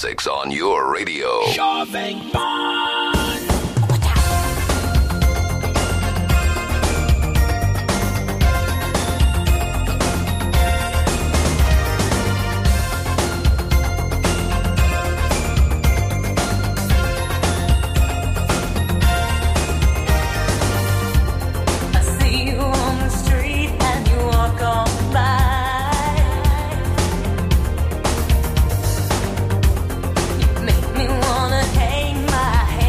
classics on your radio. Jovem Pan. Make me wanna hang my head.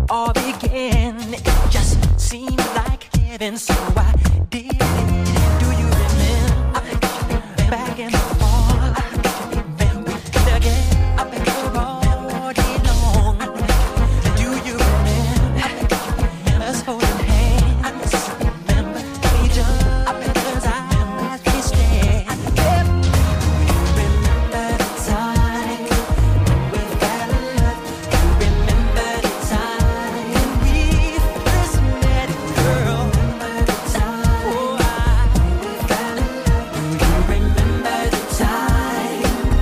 all began. It just seemed like heaven, so I did it. Do you remember back in the fall? When we did again, all day long. Do you remember us holding hands? Remember each other's eyes we stared. Remember the time we fell in love. You remember the time we first met, girl. Remember the time we fell in love. Do you remember the time?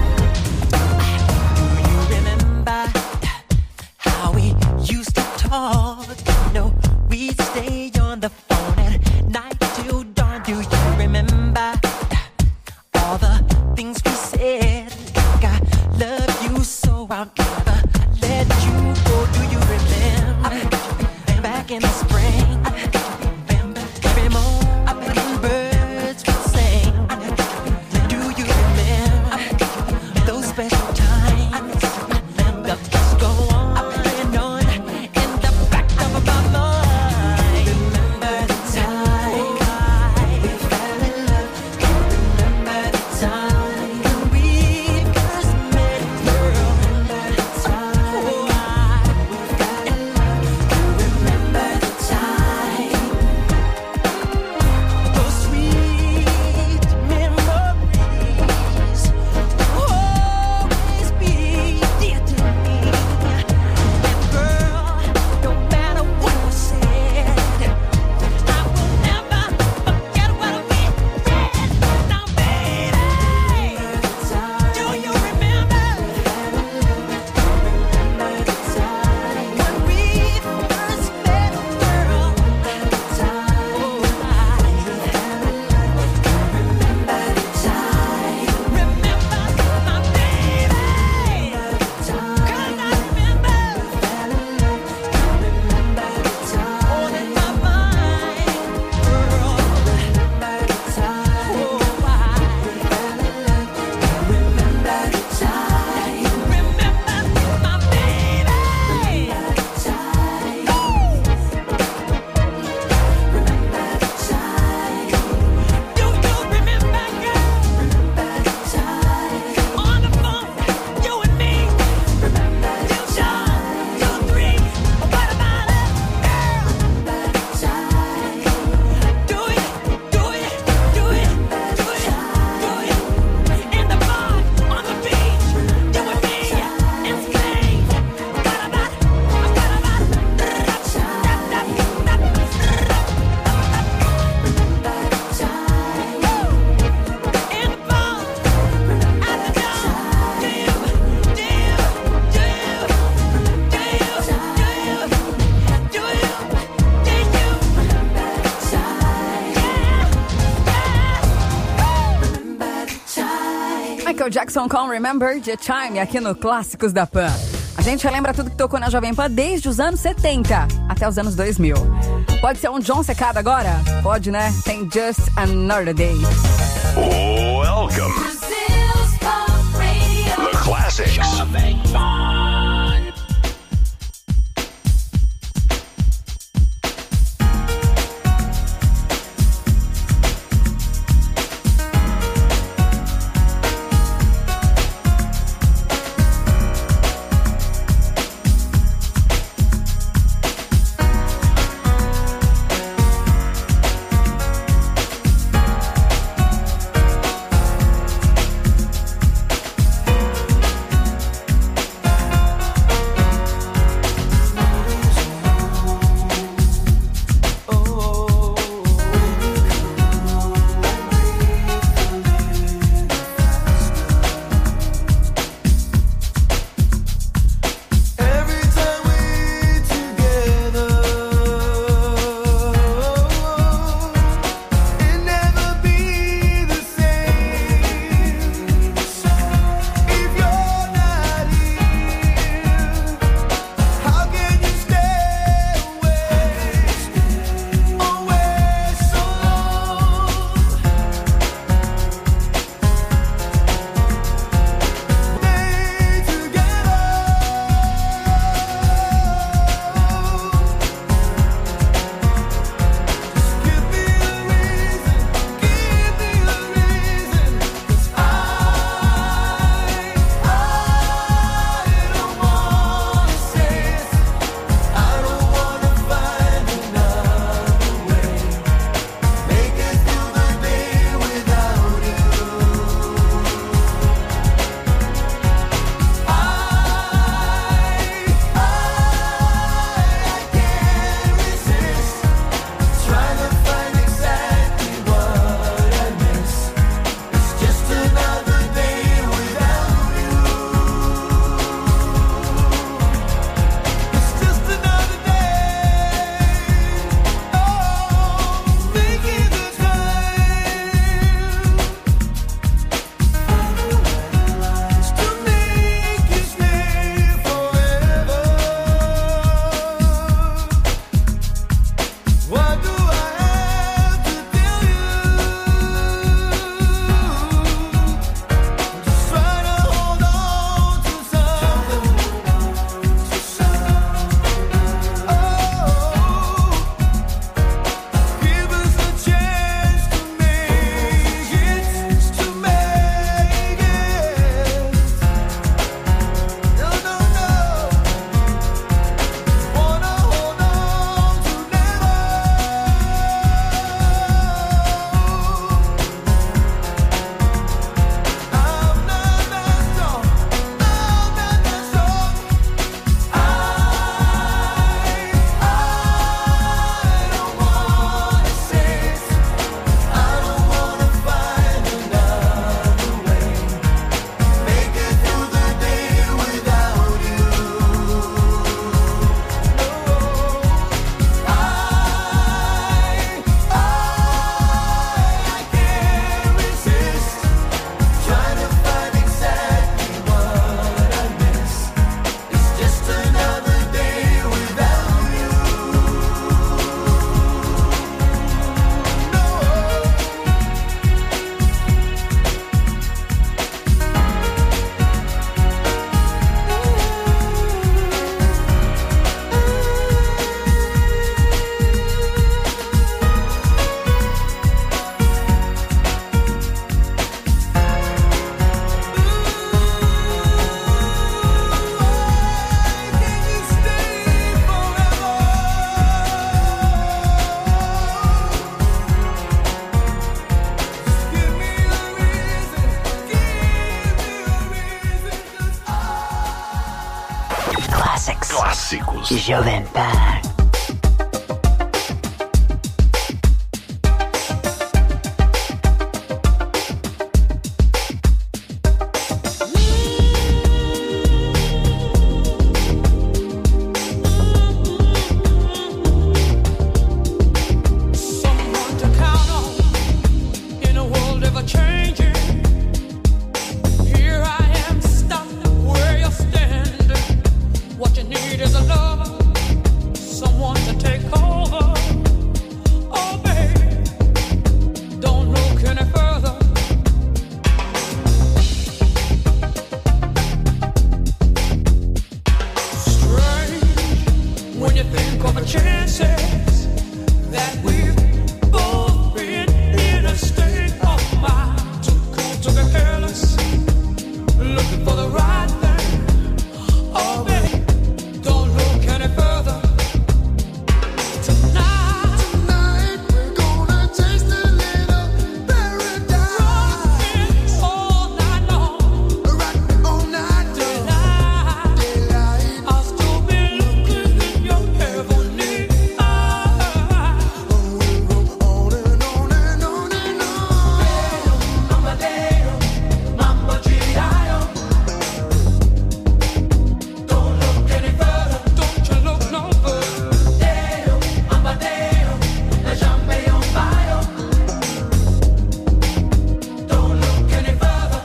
Do you remember how we used to talk? You know, we'd stay on the phone at night till dawn. Do you remember all the things we said? Like I love you so I'll never let you go. Do you remember back in the spring? Every morning birds would sing. Do you remember those special times? The thoughts go on and on in the back of my mind. Remember the time we fell in love. Remember the time we first met, girl. Remember the time we fell in love. Remember the time. Those sweet memories will always be dear to me. And girl, no matter what was said, I will never forget what we did. Now, baby, do you remember when we first met, girl? Remember the time. Remember the time. Remember my baby. 'Cause I remember. Remember the time. All in my mind, girl. Remember the time. Remember the time. Remember my baby. Remember the time. Remember the time. Do you remember, girl? Remember the time. On the phone, you and me. Remember the time. You three. What about us, girl? Remember the time. Do it, do it, do it, do it, do it. In the bar, on the beach, you and me in Spain. What about? In the bar, at the door, do you? Michael Jackson com Remember the Time aqui no Clássicos da Pan. A gente relembra tudo que tocou na Jovem Pan desde os anos 70 até os anos 2000. Pode ser um John secado agora? Pode, né? Tem Just Another Day. Welcome. Brazil's Pop Radio. The Classics. Jovem Pan. News. Jovem Pan. Someone to count on in a world ever changing. Here I am, stuck where you stand. What you need is a lover, someone to take over. Oh, babe, don't look any further. Strange when you think of the chances that we've both been in a state of mind. Too cool to be careless, looking for the right thing. Oh, babe, don't look any further. Tonight we're gonna taste a little paradise. All night long, rock all night daylight. I'll still be looking in your heavenly eyes. On and on and on and on. Mamma G.I.O. Don't look any further. Don't you look no further. Don't look any further.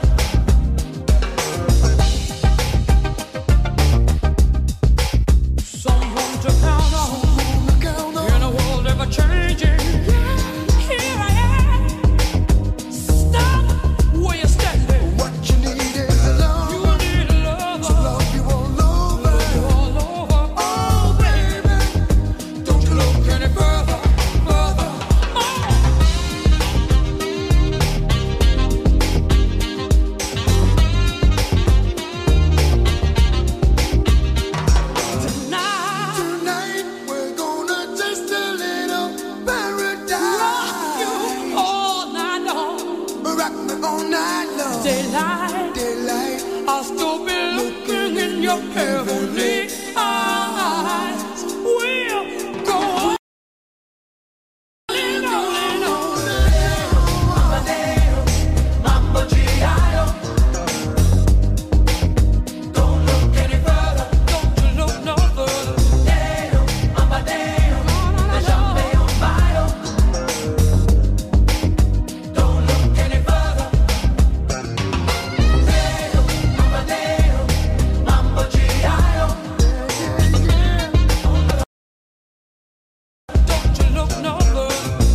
Someone to count on in a world ever changing. Here I am, stop where you're standing. What you need is a love. You need a lover, Love you all over. all over. Oh, baby, don't you look any further, further. Tonight, Tonight we're gonna taste a little paradise. you all night long, Rock me all night long. daylight. Daylight. I'll still be looking in your heavenly eyes. We'll go on and on and on. Mamma G.I.O. Don't look any further. Don't you look no further. Don't look any further. Mamma G.I.O. Don't you look no further.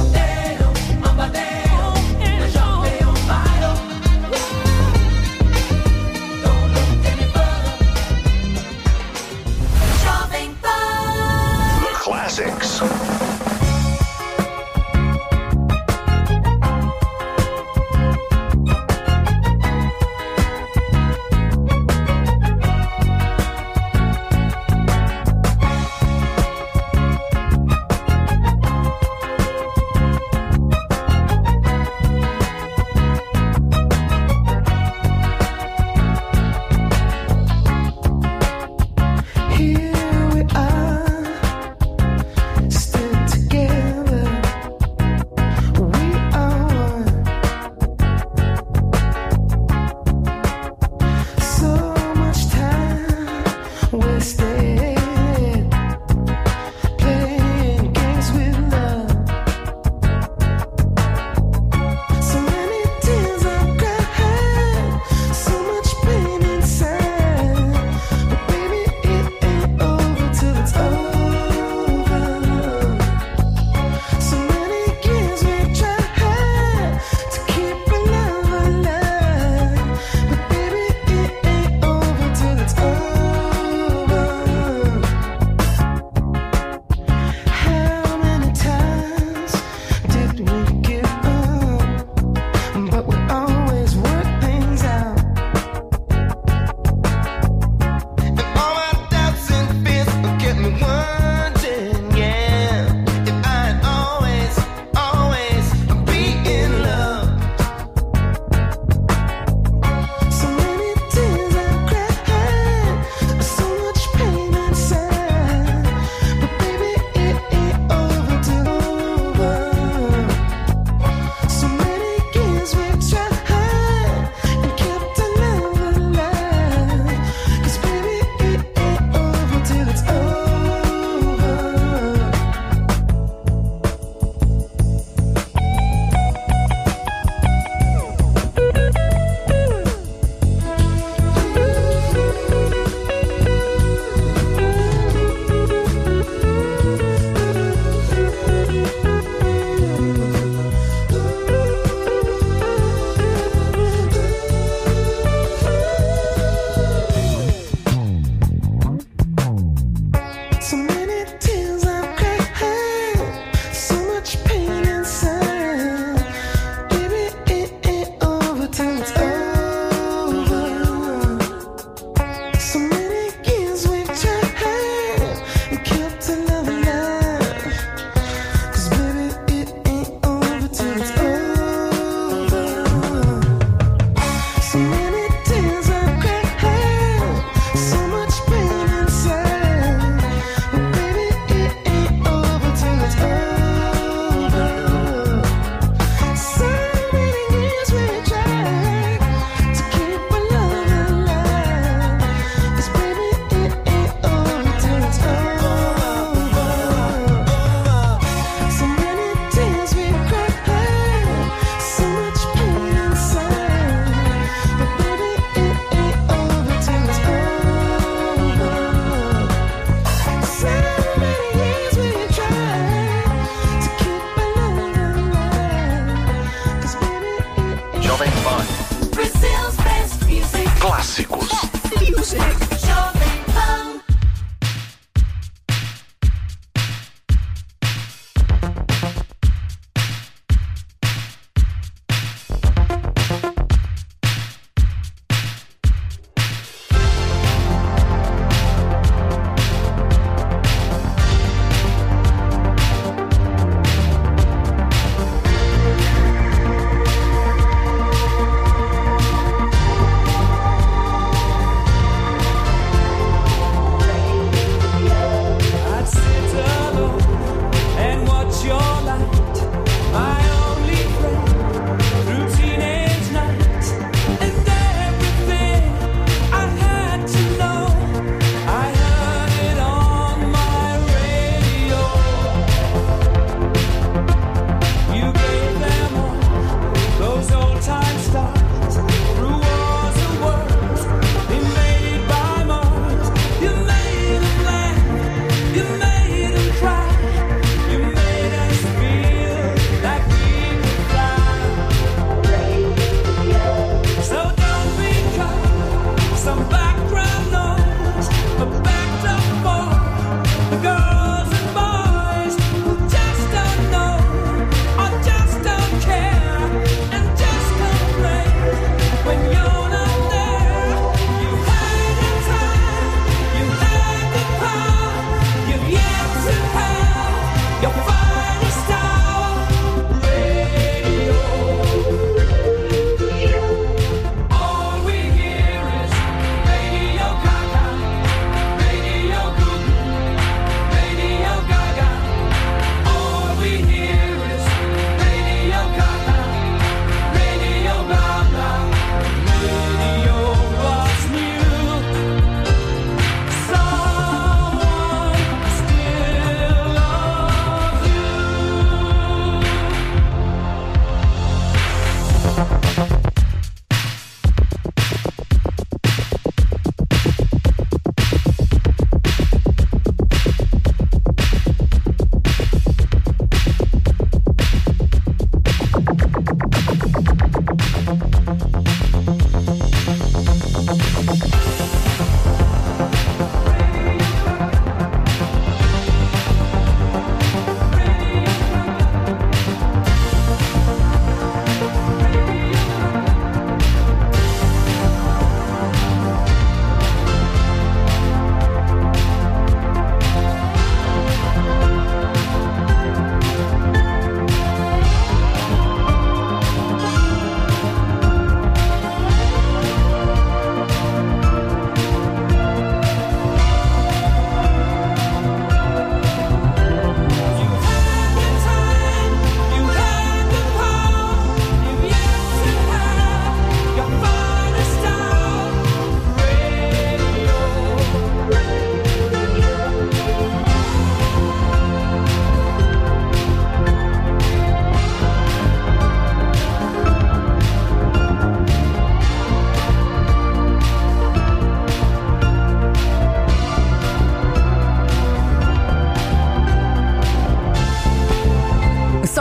Don't look any further. Jovem Pan. The classics. Here we are, still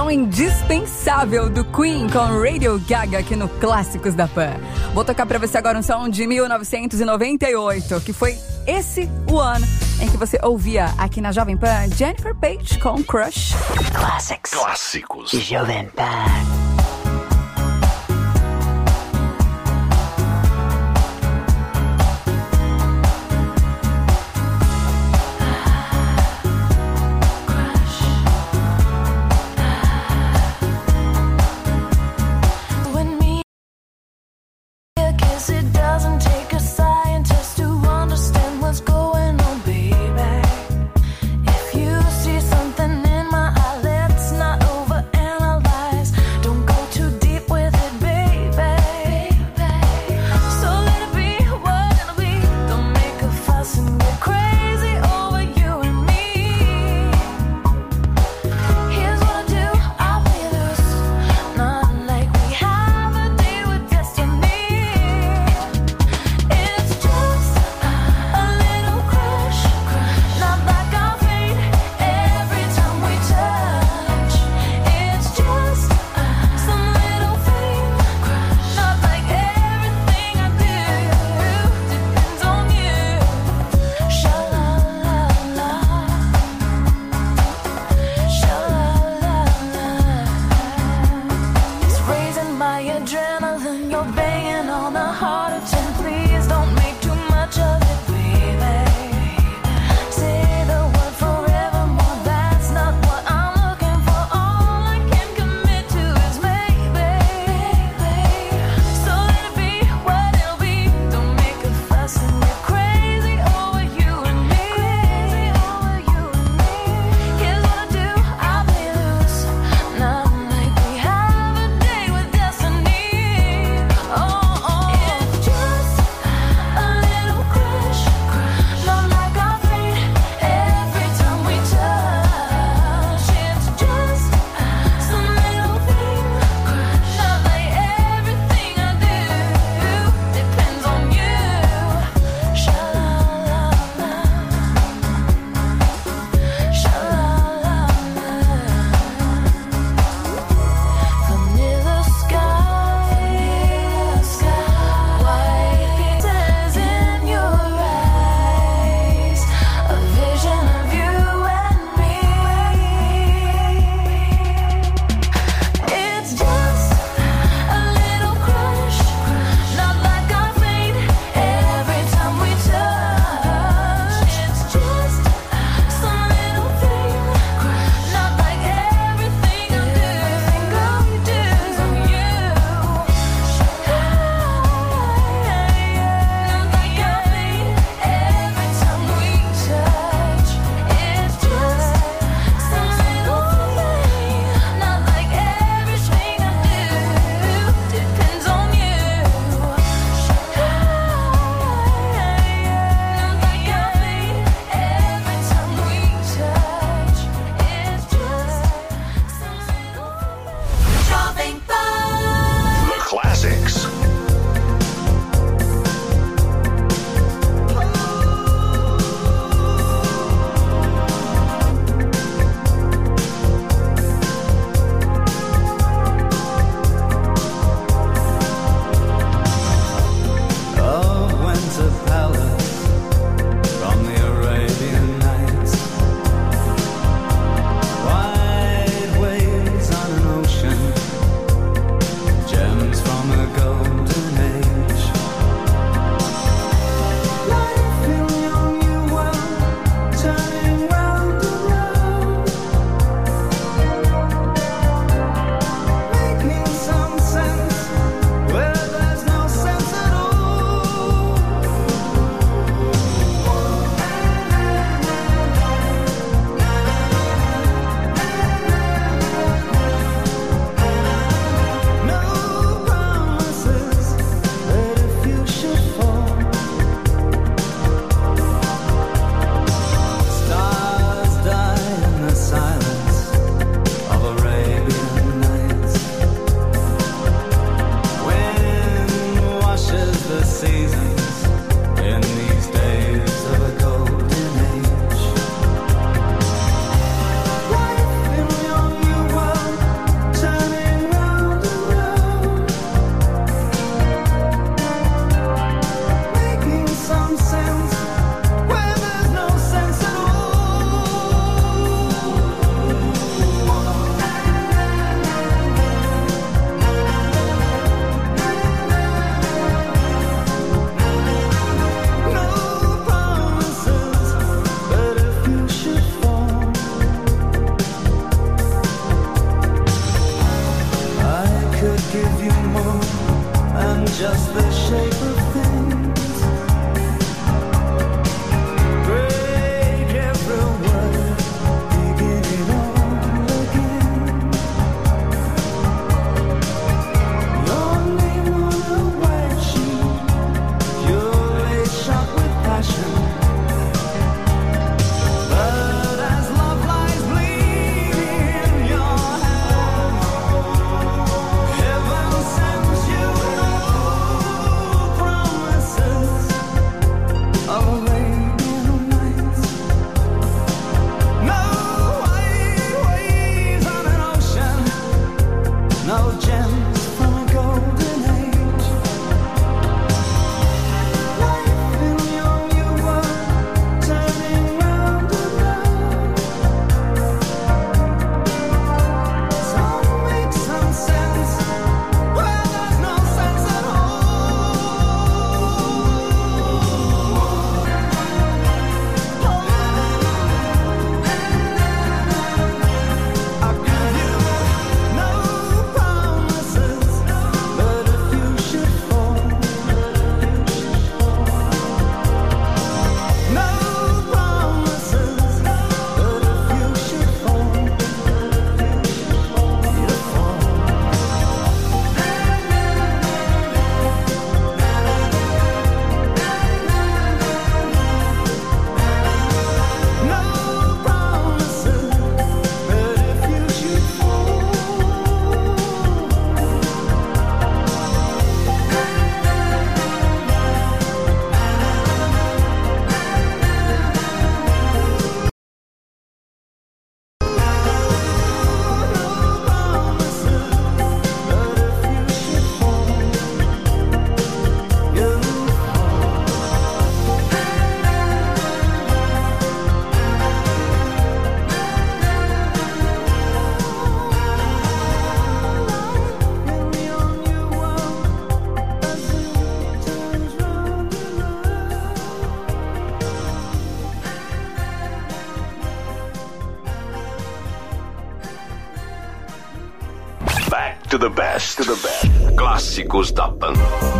versão indispensável do Queen com Radio Gaga aqui no Clássicos da Pan. Vou tocar pra você agora um som de 1998, que foi esse o ano em que você ouvia aqui na Jovem Pan Jennifer Page com Crush. Clássicos. Jovem Pan. Don't go to the best. Clássicos da Pan.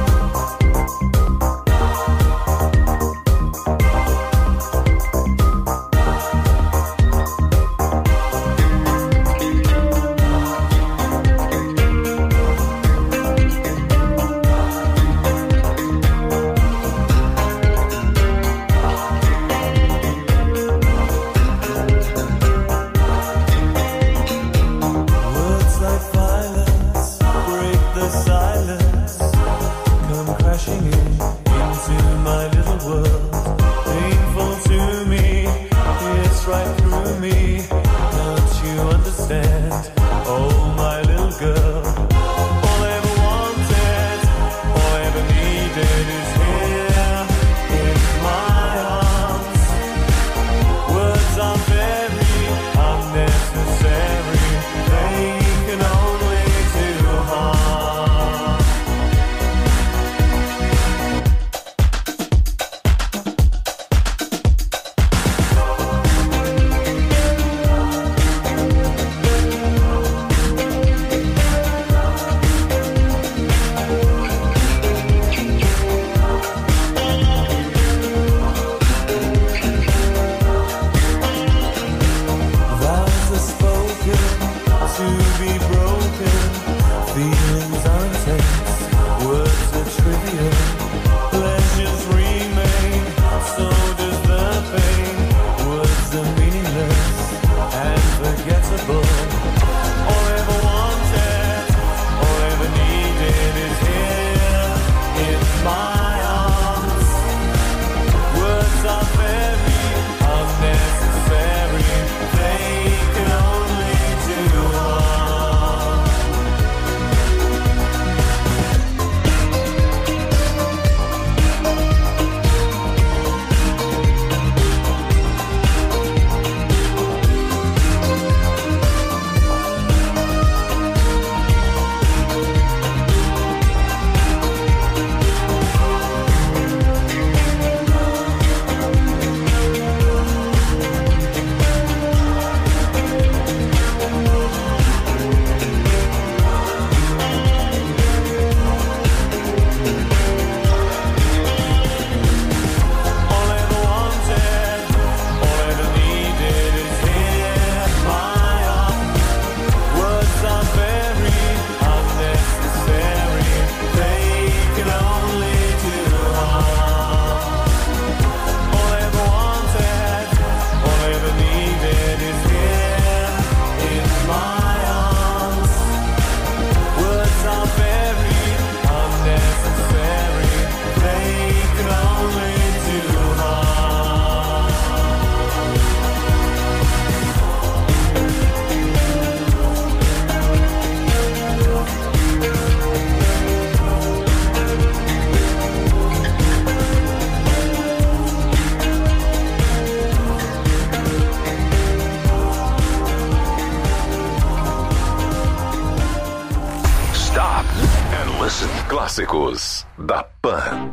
Clássicos da Pan.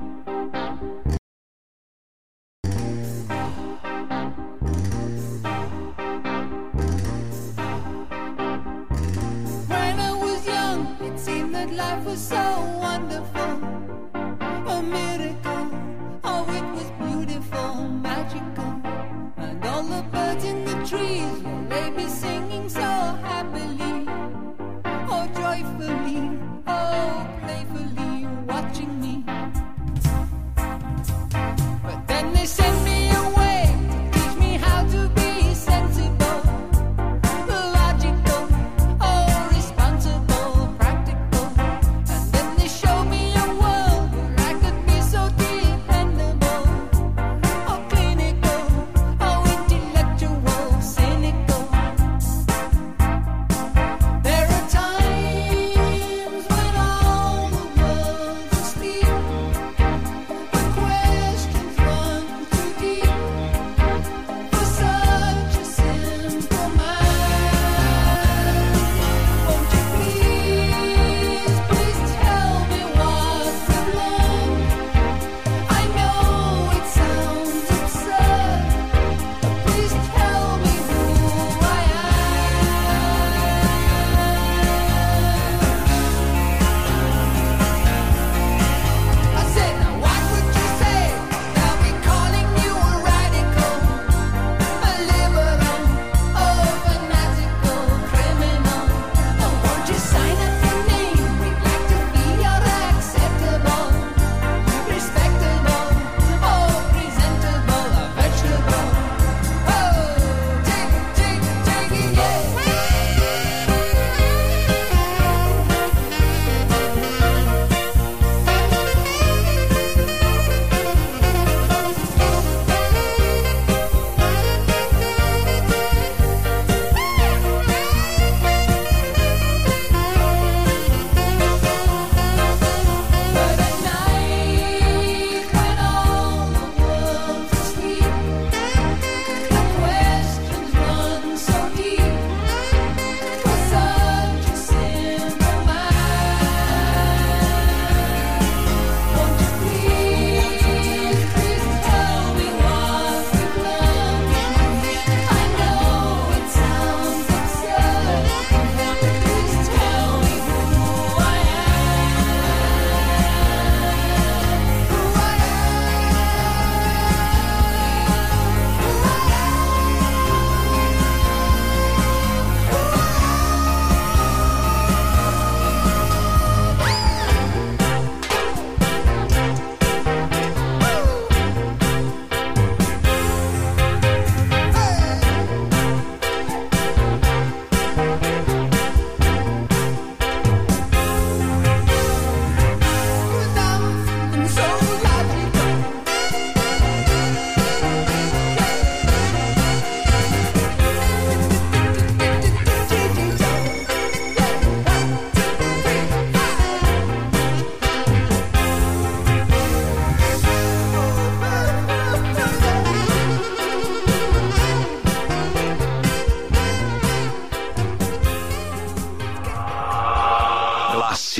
When I was young, it seemed that life was so wonderful, a miracle. Oh, it was beautiful, magical, and all the birds in the trees, well, they be singing so happily, oh, joyfully, oh, playfully, watching me. But then they sent me away to teach me how to be sensible, logical, oh, responsible, practical. And then they showed me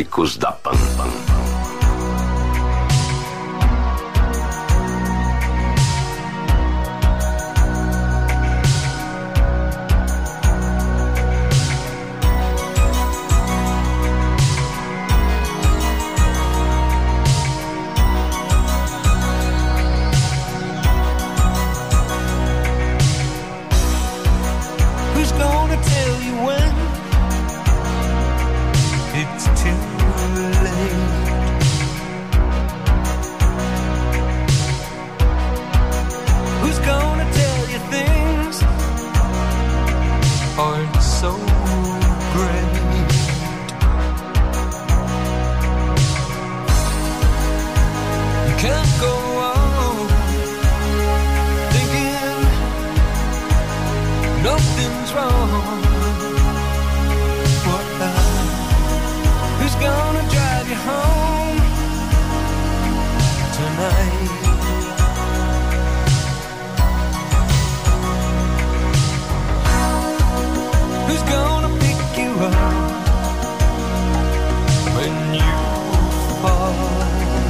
Clássicos da Pan. Who's gonna tell you when it's too late? Who's gonna tell you things aren't so great? You can't go on thinking nothing's wrong. Who's gonna drive you home tonight? Who's gonna pick you up when you fall?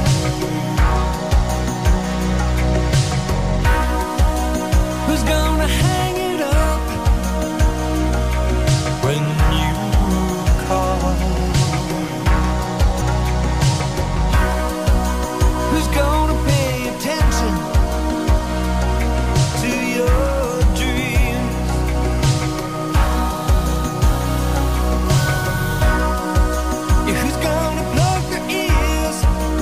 Who's gonna hang it up when you call? Who's gonna pay attention to your dreams? Yeah, who's gonna plug their ears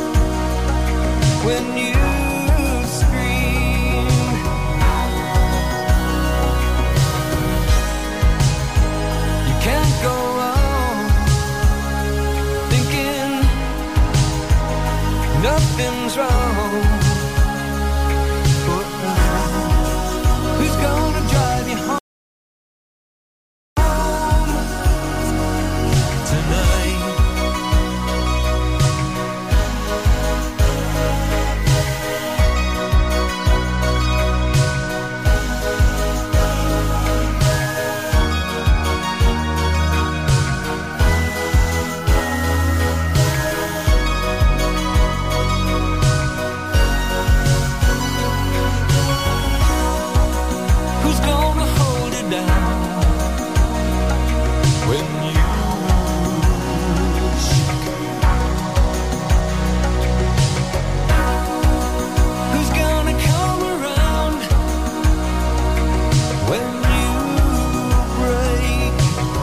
when you scream? You can't go on thinking nothing's wrong. Who's gonna drive you home tonight? Who's gonna hold it down when you shake? Who's gonna come around when you break?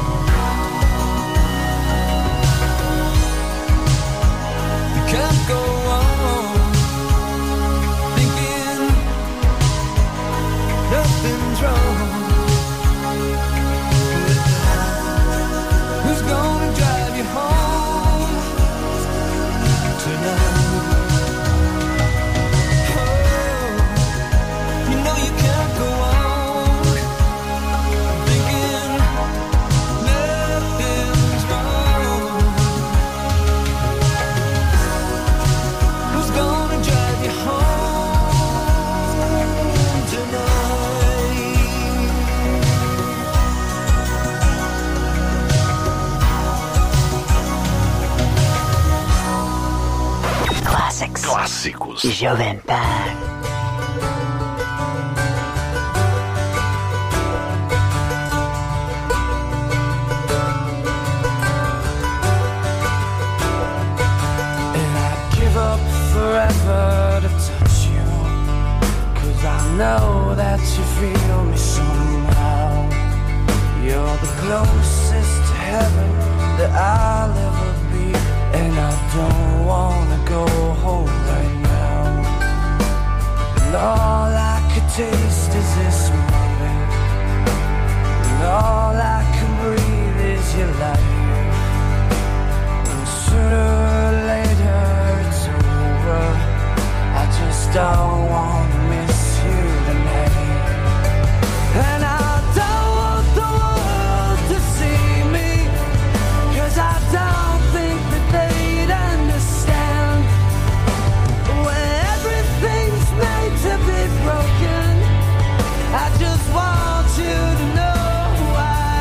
You can't go on thinking nothing's wrong. Who's gonna drive you home tonight? Oh, you know you can't go on thinking nothing's wrong. Who's gonna drive you home tonight? Classics. Clássicos. Jovem Pan. And I'd give up forever to touch you, 'cause I know that you feel me somehow. You're the closest to heaven that I'll ever be, and I don't wanna go home right now. And all I could taste is this moment, and all I can breathe is your light. And sooner or later it's over. I just don't wanna miss you tonight. And I don't want the world to see me, 'cause I don't think that they'd understand. When everything's made to be broken, I just want you to know who I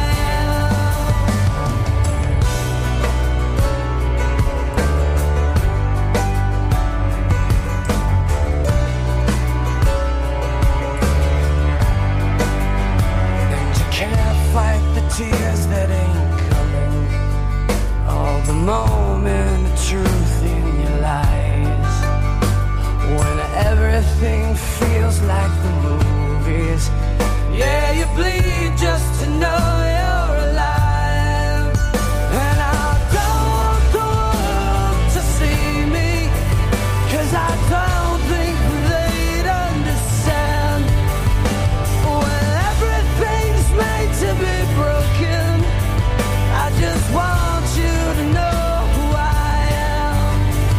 like the tears that ain't coming, all the moment of truth in your lies. When everything feels like the movies, yeah, you bleed just to know you're alive. And I don't want the world to see me, 'cause I don't think they'd understand. When everything's made to be broken, I just want you to know who I am.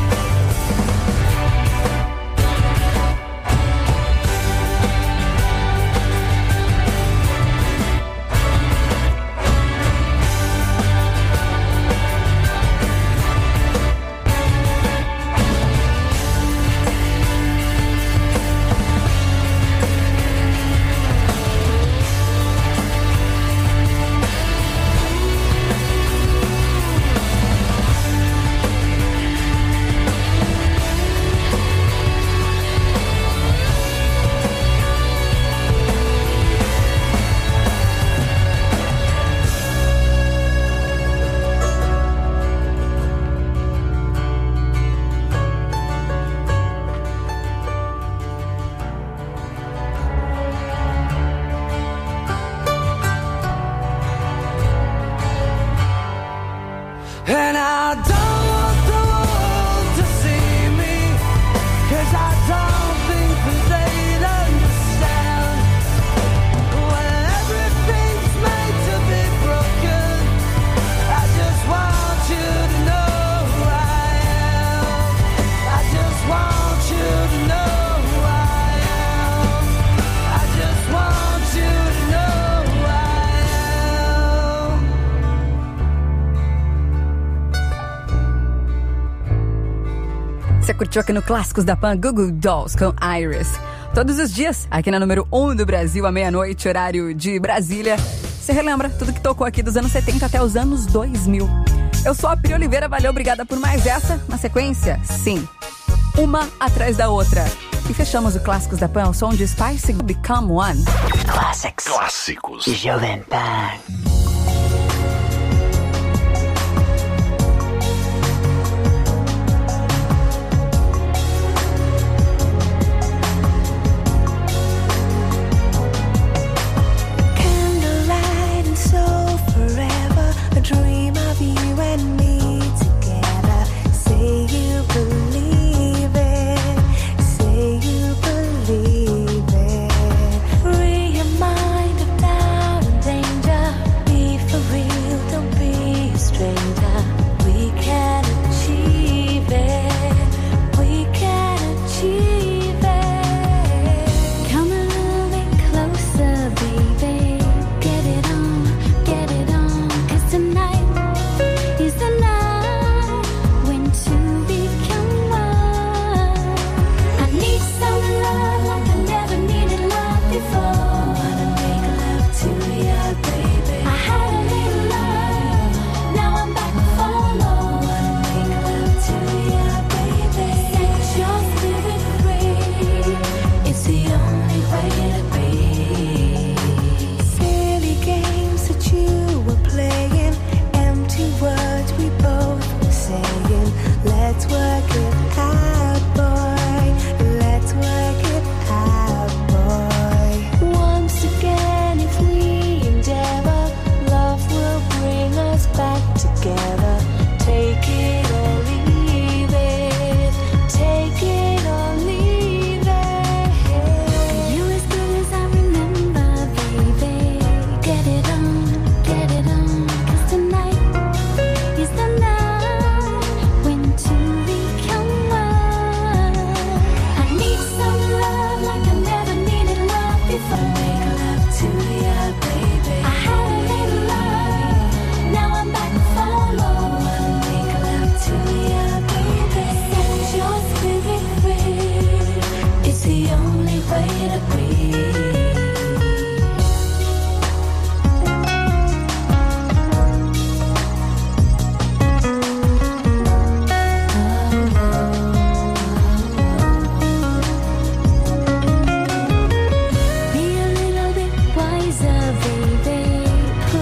And I don't want the world to see me, 'cause I don't think that they'd understand. When everything's made to be broken, I just want you to know who I am. I just want you to know who I am. I just want you to know who I am. Você curtiu aqui no Clássicos da Pan, Google Dolls com Iris. Todos os dias, aqui na número 1 do Brasil, à meia-noite, horário de Brasília, você relembra tudo que tocou aqui dos anos 70 até os anos 2000. Eu sou a Pri Oliveira, valeu, obrigada por mais essa. Na sequência, sim, uma atrás da outra. E fechamos o Clássicos da Pan, o som de Spice Become One. Clássicos. Jovem Pan. Candlelight and soul forever, a dream of you and me together. Say you believe it, say you believe it. Free your mind of doubt and danger.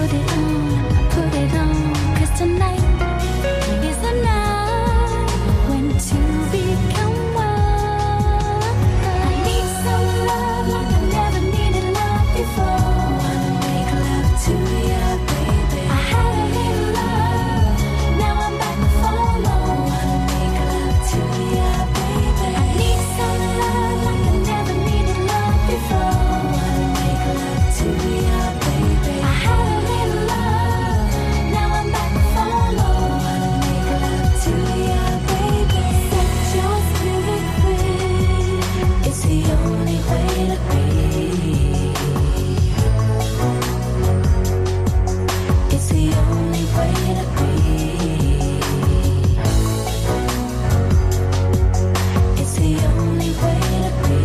put it on, 'cause tonight is the night when two become one. I need some love like I never needed love before. Wanna make love to you, baby. I had a little love, now I'm back for more. Wanna make love to you, baby. I need some love like I never needed love before. Wanna make love to you, baby. I had a little love, now I'm back for more. Wanna make love to you, baby. Set your spirit free, it's the only way to be. It's the only way to be. It's the only way to be.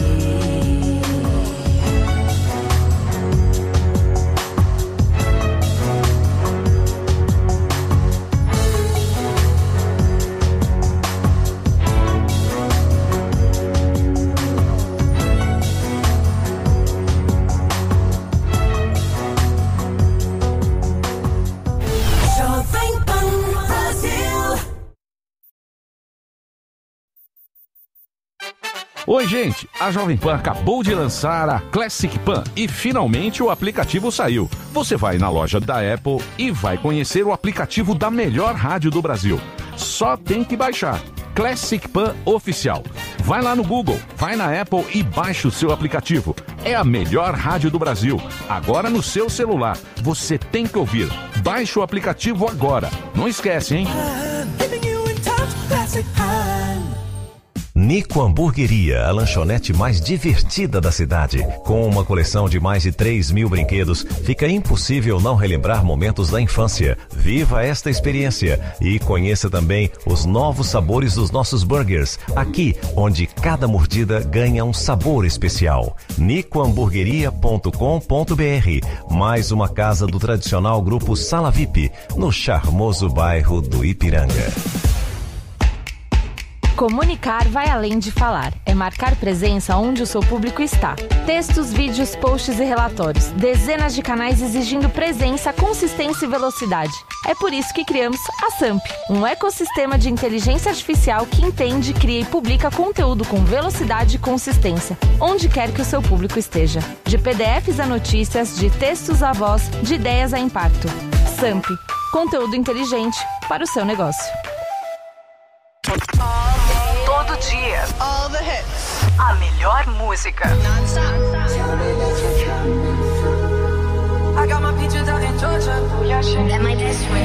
Jovem Pan Brasil. Oi, gente! A Jovem Pan acabou de lançar a Classic Pan e finalmente o aplicativo saiu. Você vai na loja da Apple e vai conhecer o aplicativo da melhor rádio do Brasil. Só tem que baixar. Classic Pan Oficial. Vai lá no Google, vai na Apple e baixa o seu aplicativo. É a melhor rádio do Brasil. Agora no seu celular. Você tem que ouvir. Baixe o aplicativo agora. Não esquece, hein? Nico Hamburgueria, a lanchonete mais divertida da cidade. Com uma coleção de mais de 3.000 brinquedos, fica impossível não relembrar momentos da infância. Viva esta experiência e conheça também os novos sabores dos nossos burgers. Aqui, onde cada mordida ganha um sabor especial. nicohamburgueria.com.br. Mais uma casa do tradicional grupo Sala VIP, no charmoso bairro do Ipiranga. Comunicar vai além de falar. É marcar presença onde o seu público está. Textos, vídeos, posts e relatórios. Dezenas de canais exigindo presença, consistência e velocidade. É por isso que criamos a SAMP, um ecossistema de inteligência artificial que entende, cria e publica conteúdo com velocidade e consistência, onde quer que o seu público esteja. De PDFs a notícias, de textos a voz, de ideias a impacto. SAMP, conteúdo inteligente para o seu negócio. Todo dia. All the hits. A melhor música. I got my peaches out in Georgia. That my best friend.